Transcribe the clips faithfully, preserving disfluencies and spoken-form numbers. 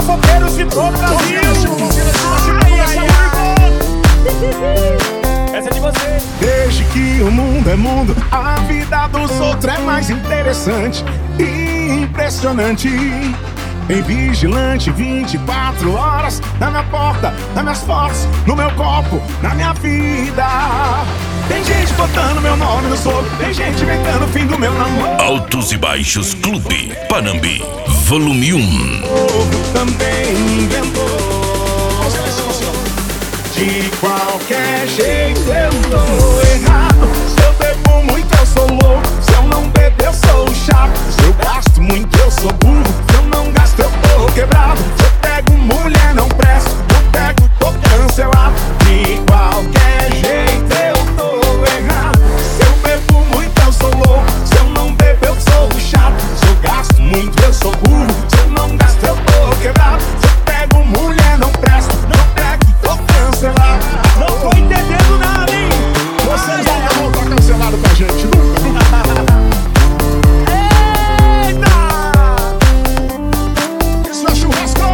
fofoceiros de todo o Brasil. Ai, ai, ai. Essa é de você. Desde que o mundo é mundo, a vida dos outros é mais interessante e impressionante. Tem vigilante vinte e quatro horas na minha porta, nas minhas fotos, no meu copo, na minha vida. Tem gente botando meu nome no solo, tem gente inventando o fim do meu namoro. Altos e Baixos Clube Panambi, volume um. O povo também inventou. De qualquer jeito eu tô errado. Se eu bebo muito eu sou louco, se eu não beber eu sou chato. Se eu gasto muito eu sou burro, se eu não gasto eu tô quebrado. Se eu pego mulher não presto, eu pego tô cancelado. De qualquer jeito eu tô errado. Se eu bebo muito eu sou louco, se eu não beber eu sou chato. Se eu gasto muito eu sou burro, se eu não gasto eu tô quebrado. Se eu pego mulher não presto, não pego tô cancelado. Não tô entendendo nada, hein? Vocês ainda vão estar cancelados com a gente, nunca. Eita! Isso é churrasco!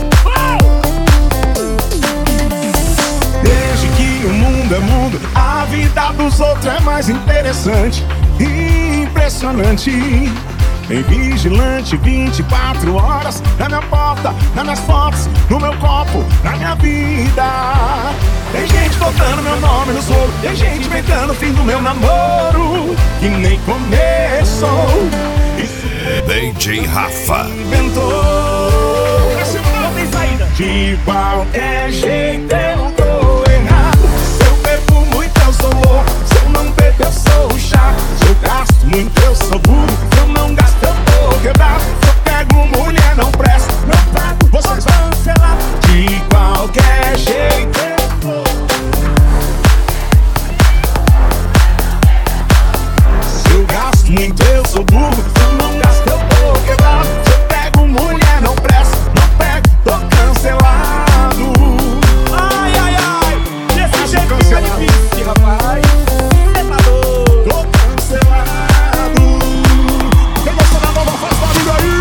Desde que o mundo é mundo, a vida dos outros é mais interessante e impressionante. Tem vigilante vinte e quatro horas na minha porta, nas minhas fotos, no meu copo, na minha vida. Tem gente botando meu nome no solo, tem gente inventando o fim do meu namoro, que nem começou. D J Rafa Inventou. Não tem saída. De qualquer jeito eu tô errado. Se eu bebo muito eu sou louco, se eu não bebo eu sou chato. Se eu gasto muito eu sou burro, se eu não gasto eu tô quebrado. Se eu pego mulher não presto, não pago, vocês vão cancelar. De qualquer jeito eu tô. Se eu gasto muito eu sou burro, se eu não gasto eu tô quebrado. Se eu pego mulher não presto, não pego, tô cancelado. Ai, ai, ai. Desse Acho jeito fica cancelado. difícil, rapaz. Cê tá doido. Tô cancelado. Quem gostou da nova faz barulho aí.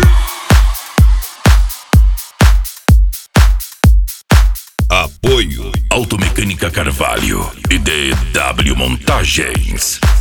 Apoio Automecânica Carvalho e D W Montagens.